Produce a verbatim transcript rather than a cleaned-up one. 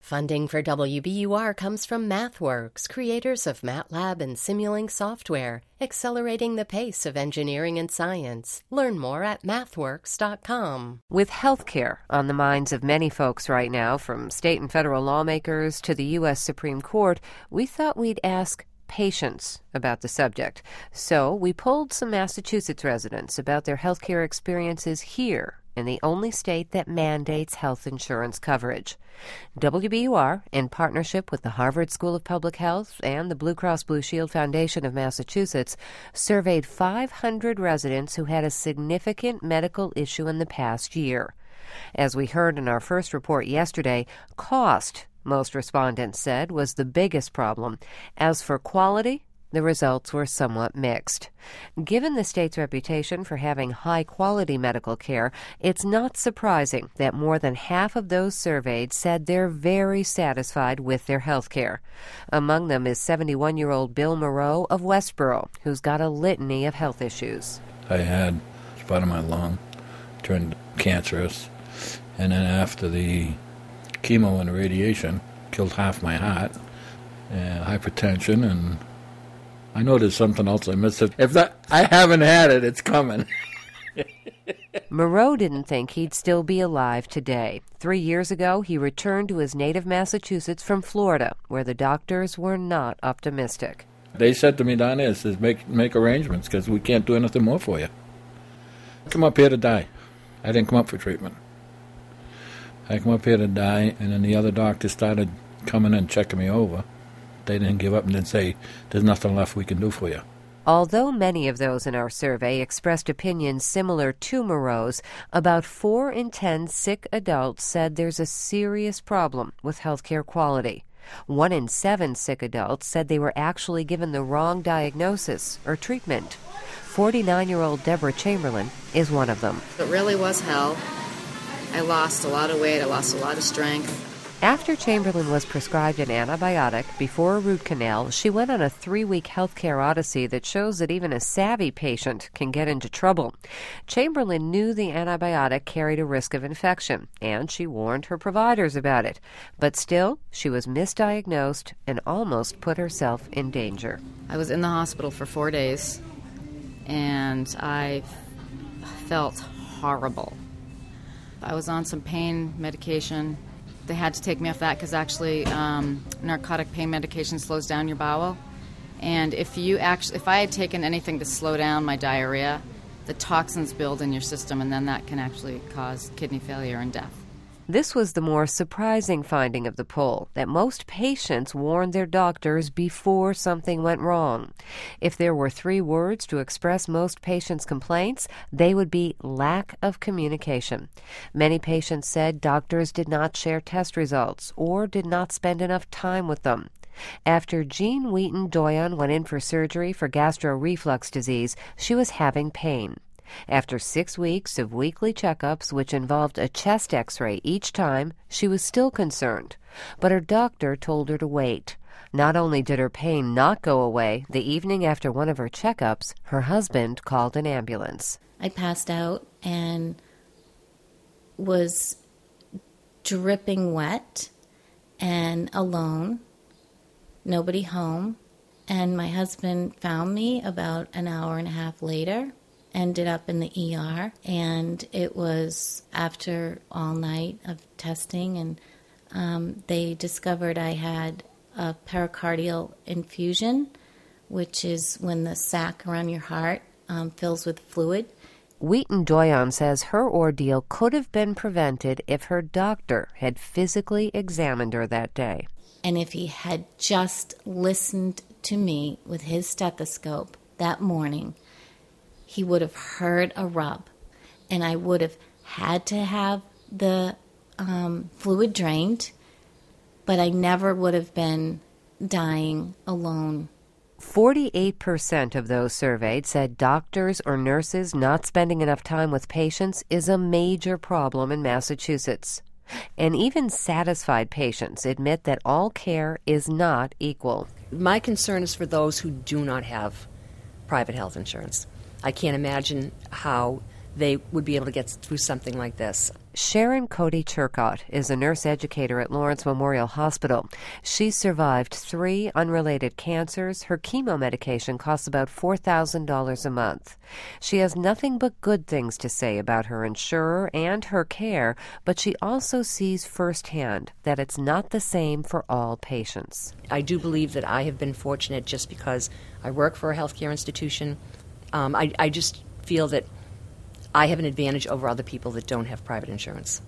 Funding for W B U R comes from MathWorks, creators of MATLAB and Simulink software, accelerating the pace of engineering and science. Learn more at mathworks dot com. With healthcare on the minds of many folks right now, from state and federal lawmakers to the U S Supreme Court, we thought we'd ask patients about the subject. So we polled some Massachusetts residents about their healthcare experiences here in the only state that mandates health insurance coverage. W B U R, in partnership with the Harvard School of Public Health and the Blue Cross Blue Shield Foundation of Massachusetts, surveyed five hundred residents who had a significant medical issue in the past year. As we heard in our first report yesterday, cost, most respondents said, was the biggest problem. As for quality, the results were somewhat mixed. Given the state's reputation for having high-quality medical care, it's not surprising that more than half of those surveyed said they're very satisfied with their health care. Among them is seventy-one-year-old Bill Moreau of Westboro, who's got a litany of health issues. I had spot in my lung, turned cancerous, and then after the chemo and radiation, killed half my heart, and hypertension, and I know there's something else I missed. If that, I haven't had it, it's coming. Moreau didn't think he'd still be alive today. Three years ago, he returned to his native Massachusetts from Florida, where the doctors were not optimistic. They said to me down there, says, make, make arrangements, because we can't do anything more for you. I come up here to die. I didn't come up for treatment. I come up here to die, and then the other doctors started coming in, checking me over. They didn't give up and didn't say, there's nothing left we can do for you. Although many of those in our survey expressed opinions similar to Moreau's, about four in ten sick adults said there's a serious problem with healthcare quality. One in seven sick adults said they were actually given the wrong diagnosis or treatment. forty-nine-year-old Deborah Chamberlain is one of them. It really was hell. I lost a lot of weight. I lost a lot of strength. After Chamberlain was prescribed an antibiotic before a root canal, she went on a three-week healthcare odyssey that shows that even a savvy patient can get into trouble. Chamberlain knew the antibiotic carried a risk of infection, and she warned her providers about it. But still, she was misdiagnosed and almost put herself in danger. I was in the hospital for four days, and I felt horrible. I was on some pain medication. They had to take me off that because actually um, narcotic pain medication slows down your bowel. And if you actually, if I had taken anything to slow down my diarrhea, the toxins build in your system, and then that can actually cause kidney failure and death. This was the more surprising finding of the poll, that most patients warned their doctors before something went wrong. If there were three words to express most patients' complaints, they would be lack of communication. Many patients said doctors did not share test results or did not spend enough time with them. After Jean Wheaton Doyon went in for surgery for gastroreflux disease, she was having pain. After six weeks of weekly checkups, which involved a chest x-ray each time, she was still concerned. But her doctor told her to wait. Not only did her pain not go away, the evening after one of her checkups, her husband called an ambulance. I passed out and was dripping wet and alone, nobody home. And my husband found me about an hour and a half later. Ended up in the E R, and it was after all night of testing, and um, they discovered I had a pericardial infusion, which is when the sac around your heart um, fills with fluid. Wheaton Doyon says her ordeal could have been prevented if her doctor had physically examined her that day. And if he had just listened to me with his stethoscope that morning, he would have heard a rub, and I would have had to have the um, fluid drained, but I never would have been dying alone. forty-eight percent of those surveyed said doctors or nurses not spending enough time with patients is a major problem in Massachusetts. And even satisfied patients admit that all care is not equal. My concern is for those who do not have private health insurance. I can't imagine how they would be able to get through something like this. Sharon Cody Turcott is a nurse educator at Lawrence Memorial Hospital. She survived three unrelated cancers. Her chemo medication costs about four thousand dollars a month. She has nothing but good things to say about her insurer and her care, but she also sees firsthand that it's not the same for all patients. I do believe that I have been fortunate just because I work for a healthcare institution. Um, I, I just feel that I have an advantage over other people that don't have private insurance.